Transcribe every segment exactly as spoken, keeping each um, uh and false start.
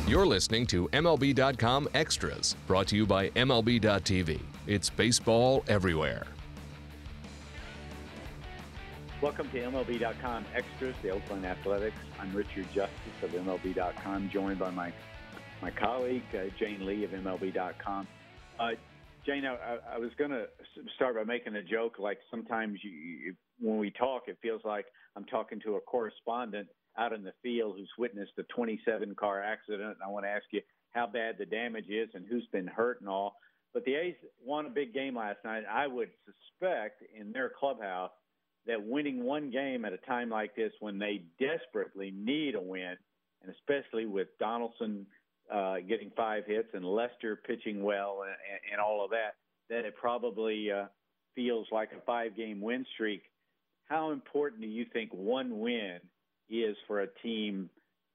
You're listening to M L B dot com Extras, brought to you by M L B dot T V. It's baseball everywhere. Welcome to M L B dot com Extras, the Oakland Athletics. I'm Richard Justice of M L B dot com, joined by my my colleague, uh, Jane Lee of M L B dot com. Uh, Jane, I, I was going to start by making a joke. Like sometimes you, you, when we talk, it feels like I'm talking to a correspondent out in the field who's witnessed a twenty-seven car accident. And I want to ask you how bad the damage is and who's been hurt and all. But the A's won a big game last night. I would suspect in their clubhouse that winning one game at a time like this, when they desperately need a win, and especially with Donaldson uh, getting five hits and Lester pitching well and, and all of that, that it probably uh, feels like a five-game win streak. How important do you think one win is for a team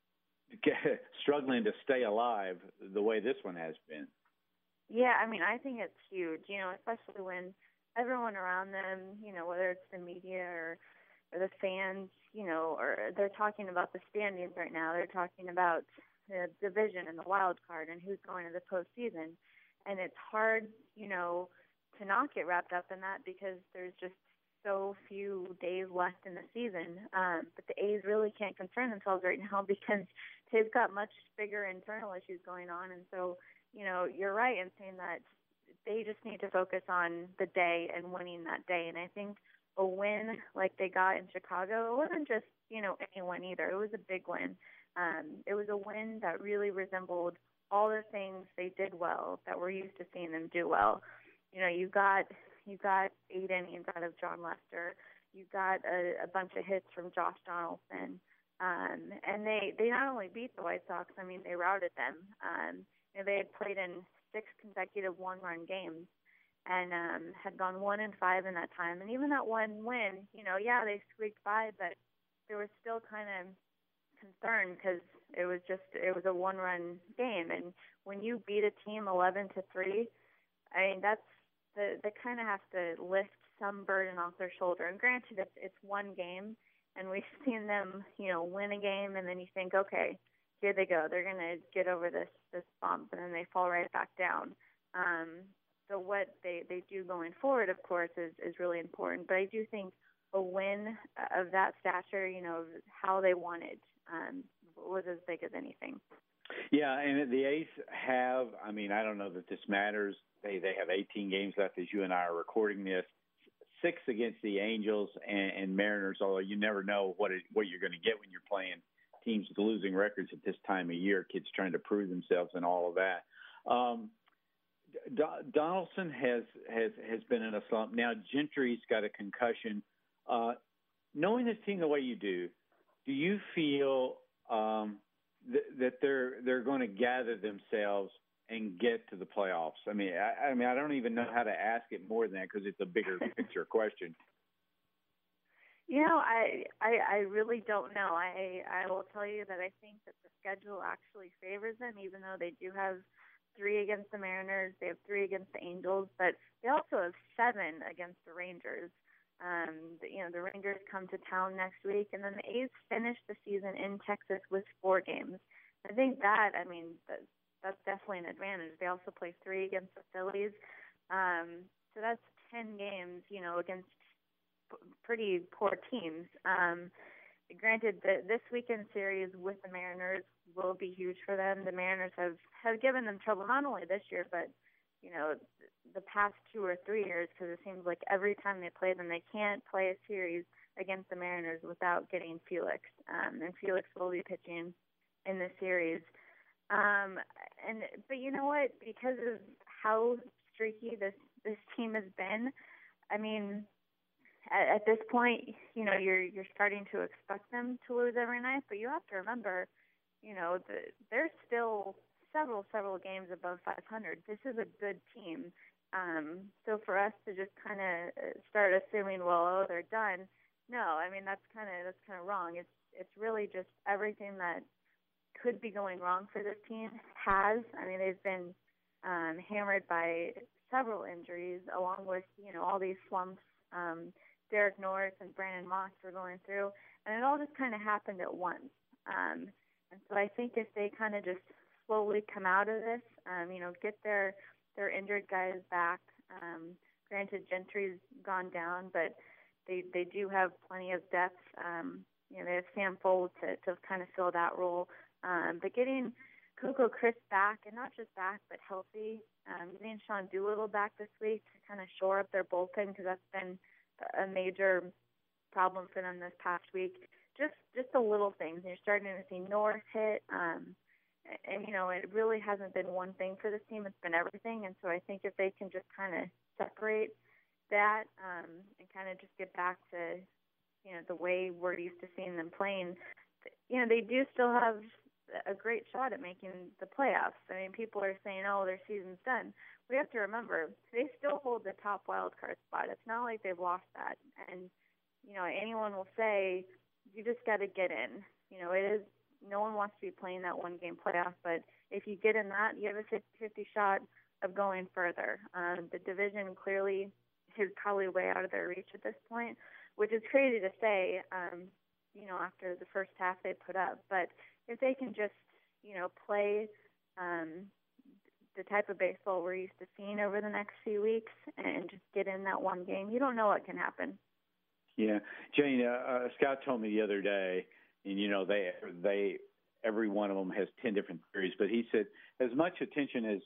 struggling to stay alive the way this one has been? Yeah, I mean, I think it's huge, you know, especially when everyone around them, you know, whether it's the media or, or the fans, you know, or they're talking about the standings right now. They're talking about the division and the wild card and who's going to the postseason. And it's hard, you know, to not get wrapped up in that because there's just so few days left in the season. Um, but the A's really can't concern themselves right now because they've got much bigger internal issues going on. And so, you know, you're right in saying that they just need to focus on the day and winning that day. And I think a win like they got in Chicago, it wasn't just, you know, any win either. It was a big win. Um, it was a win that really resembled all the things they did well that we're used to seeing them do well. You know, you got you got eight innings out of John Lester. You got a, a bunch of hits from Josh Donaldson. Um, and they, they not only beat the White Sox, I mean, they routed them. Um, you know, they had played in six consecutive one-run games and um, had gone one and five in that time. And even that one win, you know, yeah, they squeaked by, but there was still kind of concern because it was just it was a one-run game. And when you beat a team eleven to three, I mean, that's the they kind of have to lift some burden off their shoulder. And granted, it's, it's one game, and we've seen them, you know, win a game, and then you think, okay, here they go. They're going to get over this this bump, and then they fall right back down. Um, so what they, they do going forward, of course, is, is really important. But I do think a win of that stature, you know, how they won it, um, was as big as anything. Yeah, and the A's have, I mean, I don't know that this matters. They they have eighteen games left as you and I are recording this. Six against the Angels and, and Mariners, although you never know what it, what you're going to get when you're playing teams with losing records at this time of year, kids trying to prove themselves and all of that. Um, D- Donaldson has, has has been in a slump. Now Gentry's got a concussion. Uh, knowing this team the way you do, do you feel um, th- that they're they're going to gather themselves and get to the playoffs? I mean, I, I mean, I don't even know how to ask it more than that because it's a bigger picture question. You know, I, I I really don't know. I I will tell you that I think that the schedule actually favors them, even though they do have three against the Mariners, they have three against the Angels, but they also have seven against the Rangers. Um, the, you know, the Rangers come to town next week, and then the A's finish the season in Texas with four games. I think that, I mean, that, that's definitely an advantage. They also play three against the Phillies. Um, so that's ten games, you know, against p- pretty poor teams. Um, granted, the, this weekend series with the Mariners will be huge for them. The Mariners have, have given them trouble not only this year, but, you know, the past two or three years, because it seems like every time they play them, they can't play a series against the Mariners without getting Felix. Um, and Felix will be pitching in this series. Um, and but you know what? Because of how streaky this this team has been, I mean, at, at this point, you know, you're you're starting to expect them to lose every night. But you have to remember, you know, the, they're still several several games above five hundred. This is a good team. Um, so for us to just kind of start assuming, well, oh, they're done. No, I mean that's kind of that's kind of wrong. It's it's really just everything that could be going wrong for this team has. I mean, they've been um, hammered by several injuries, along with, you know, all these slumps um, Derek Norris and Brandon Moss were going through, and it all just kind of happened at once. Um, and so I think if they kind of just slowly come out of this. Um, you know, get their their injured guys back. Um, granted, Gentry's gone down, but they they do have plenty of depth. Um, you know, they have Sam Fold to to kind of fill that role. Um, but getting Coco Crisp back, and not just back, but healthy. Um, getting Sean Doolittle back this week to kind of shore up their bullpen, because that's been a major problem for them this past week. Just just the little things. You're starting to see North hit, um, and you know it really hasn't been one thing for this team. It's been everything. And so I think if they can just kind of separate that um, and kind of just get back to you know the way we're used to seeing them playing, you know they do still have a great shot at making the playoffs. I mean, people are saying, "Oh, their season's done." We have to remember they still hold the top wild card spot. It's not like they've lost that. And you know, anyone will say, "You just got to get in." You know, it is. No one wants to be playing that one-game playoff, but if you get in that, you have a fifty-fifty shot of going further. Um, the division clearly is probably way out of their reach at this point, which is crazy to say. Um, you know, after the first half they put up, but if they can just, you know, play um, the type of baseball we're used to seeing over the next few weeks and just get in that one game, you don't know what can happen. Yeah, Jane, uh, uh, Scott told me the other day, and you know, they they every one of them has ten different theories, but he said as much attention as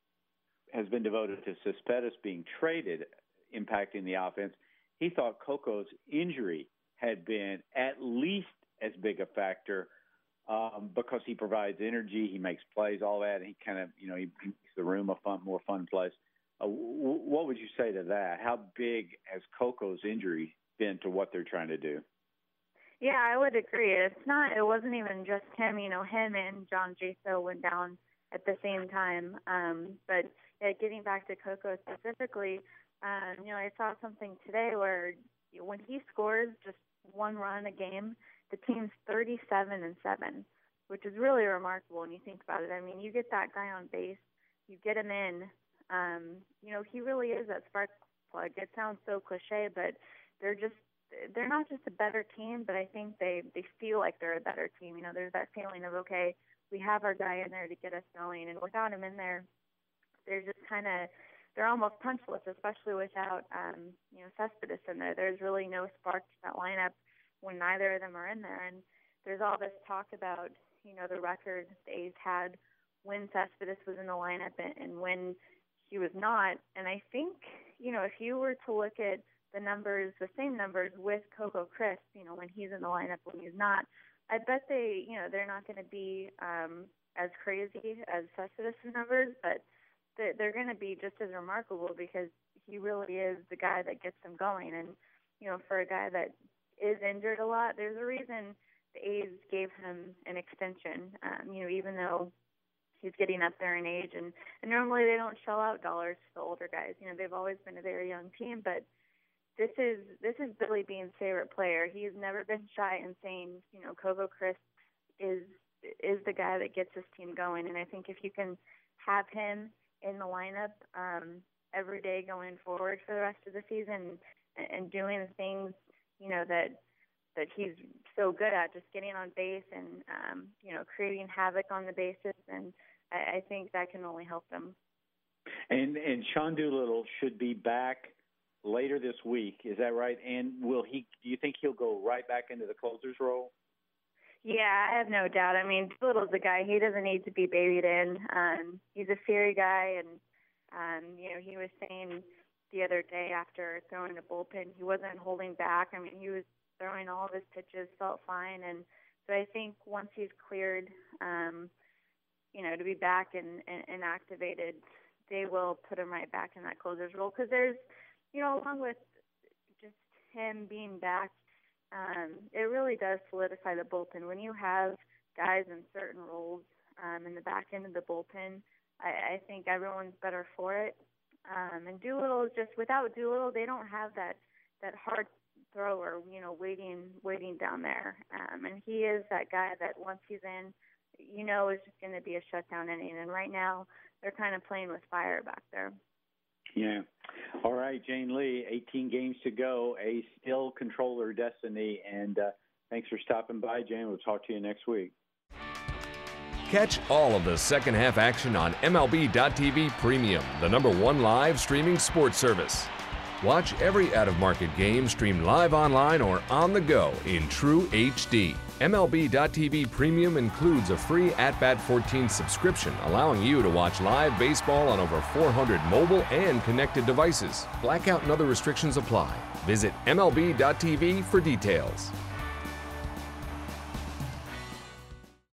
has been devoted to Cespedes being traded, impacting the offense, he thought Coco's injury had been at least as big a factor. Um, because he provides energy, he makes plays, all that, and he kind of, you know, he makes the room a fun, more fun place. Uh, w- what would you say to that? How big has Coco's injury been to what they're trying to do? Yeah, I would agree. It's not. It wasn't even just him. You know, him and John Jaso went down at the same time. Um, but yeah, getting back to Coco specifically, um, you know, I saw something today where when he scores just one run a game, the team's thirty-seven and seven, which is really remarkable when you think about it. I mean, you get that guy on base, you get him in. Um, you know, he really is that spark plug. It sounds so cliche, but they're just they're not just a better team, but I think they they feel like they're a better team. You know, there's that feeling of, okay, we have our guy in there to get us going, and without him in there, they're just kind of they're almost punchless, especially without um, you know Cespedes in there. There's really no spark to that lineup when neither of them are in there. And there's all this talk about, you know, the record the A's had when Cespedes was in the lineup and, and when he was not. And I think, you know, if you were to look at the numbers, the same numbers with Coco Crisp, you know, when he's in the lineup, when he's not, I bet they, you know, they're not going to be um, as crazy as Cespedes' numbers, but they're, they're going to be just as remarkable because he really is the guy that gets them going. And, you know, for a guy that is injured a lot, there's a reason the A's gave him an extension, um, you know, even though he's getting up there in age. And, and normally they don't shell out dollars to the older guys. You know, they've always been a very young team, but this is this is Billy Beane's favorite player. He's never been shy in saying, you know, Coco Crisp is is the guy that gets this team going. And I think if you can have him in the lineup um, every day going forward for the rest of the season and, and doing the things, you know, that that he's so good at, just getting on base and, um, you know, creating havoc on the bases. And I, I think that can only help them. And and Sean Doolittle should be back later this week. Is that right? And will he, do you think he'll go right back into the closer's role? Yeah, I have no doubt. I mean, Doolittle's a guy, he doesn't need to be babied in. Um, he's a fiery guy. And, um, you know, he was saying the other day after throwing the bullpen, he wasn't holding back. I mean, he was throwing all of his pitches, felt fine. And so I think once he's cleared, um, you know, to be back and, and, and activated, they will put him right back in that closer's role. Because there's, you know, along with just him being back, um, it really does solidify the bullpen. When you have guys in certain roles um, in the back end of the bullpen, I, I think everyone's better for it. Um, and Doolittle is just, without Doolittle, they don't have that, that hard thrower, you know, waiting waiting down there. Um, and he is that guy that once he's in, you know, is just going to be a shutdown inning. And right now, they're kind of playing with fire back there. Yeah. All right, Jane Lee, eighteen games to go. A's still control their destiny. And uh, thanks for stopping by, Jane. We'll talk to you next week. Catch all of the second half action on M L B dot T V Premium, the number one live streaming sports service. Watch every out-of-market game streamed live online or on the go in true H D. M L B dot T V Premium includes a free At Bat fourteen subscription, allowing you to watch live baseball on over four hundred mobile and connected devices. Blackout and other restrictions apply. Visit M L B dot T V for details.